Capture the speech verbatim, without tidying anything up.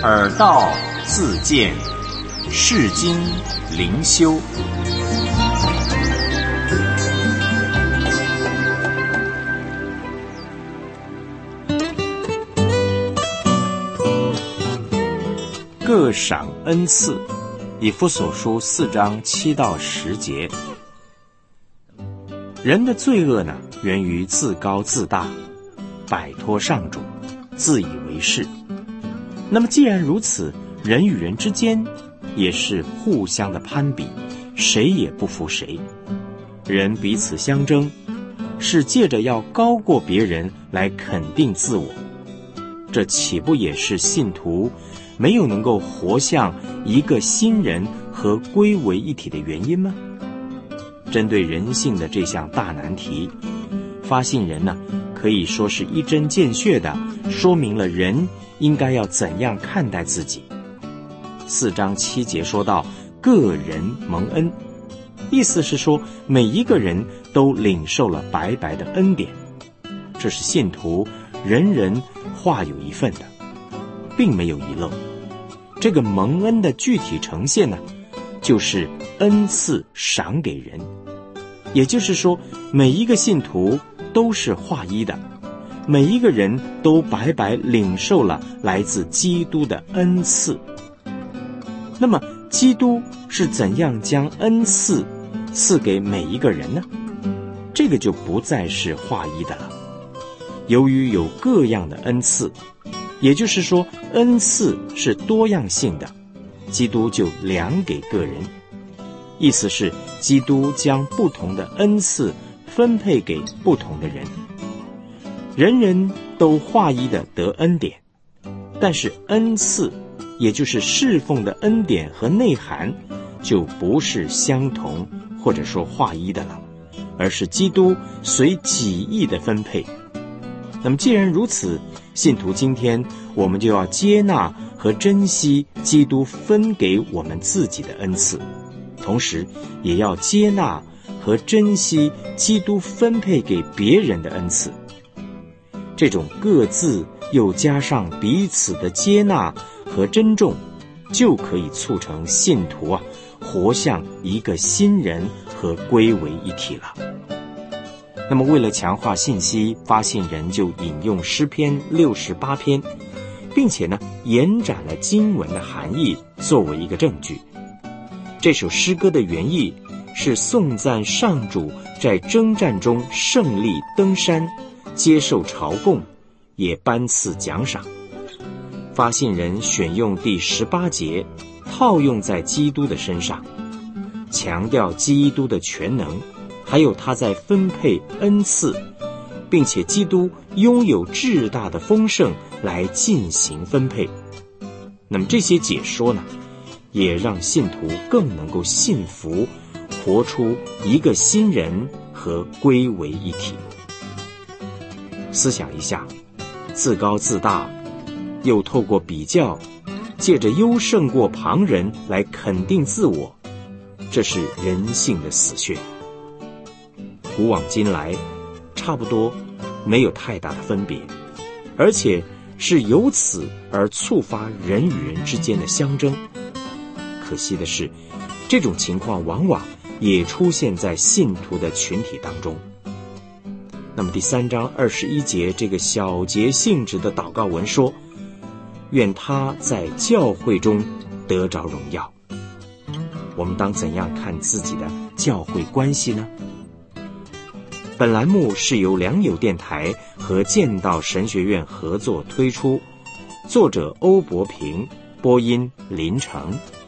耳道自见，世经灵修。各赏恩赐，以弗所书四章七到十节。人的罪恶呢，源于自高自大，摆脱上主，自以为是。那么既然如此，人与人之间也是互相的攀比，谁也不服谁。人彼此相争，是借着要高过别人来肯定自我。这岂不也是信徒没有能够活像一个新人和归为一体的原因吗？针对人性的这项大难题，发信人呢，可以说是一针见血的说明了人应该要怎样看待自己。四章七节说到个人蒙恩，意思是说每一个人都领受了白白的恩典，这是信徒人人化有一份的，并没有遗漏。这个蒙恩的具体呈现呢，就是恩赐赏给人，也就是说每一个信徒都是化一的，每一个人都白白领受了来自基督的恩赐。那么基督是怎样将恩赐赐给每一个人呢？这个就不再是化一的了。由于有各样的恩赐，也就是说恩赐是多样性的，基督就量给个人。意思是基督将不同的恩赐分配给不同的人，人人都化一的得恩典，但是恩赐也就是侍奉的恩典和内涵就不是相同或者说化一的了，而是基督随己意的分配。那么既然如此，信徒今天我们就要接纳和珍惜基督分给我们自己的恩赐，同时也要接纳和珍惜基督分配给别人的恩赐。这种各自又加上彼此的接纳和珍重，就可以促成信徒啊活像一个新人和归为一体了。那么为了强化信息，发信人就引用诗篇六十八篇，并且呢延展了经文的含义作为一个证据。这首诗歌的原意是颂赞上主在征战中胜利登山，接受朝贡，也颁赐奖赏。发信人选用第十八节套用在基督的身上，强调基督的全能，还有他在分配恩赐，并且基督拥有至大的丰盛来进行分配。那么这些解说呢，也让信徒更能够信服，活出一个新人和归为一体。思想一下，自高自大，又透过比较，借着优胜过旁人来肯定自我，这是人性的死穴。古往今来，差不多没有太大的分别，而且是由此而触发人与人之间的相争。可惜的是，这种情况往往也出现在信徒的群体当中。那么第三章二十一节这个小节性质的祷告文说，愿他在教会中得着荣耀。我们当怎样看自己的教会关系呢？本栏目是由良友电台和剑道神学院合作推出，作者欧伯平，播音林成。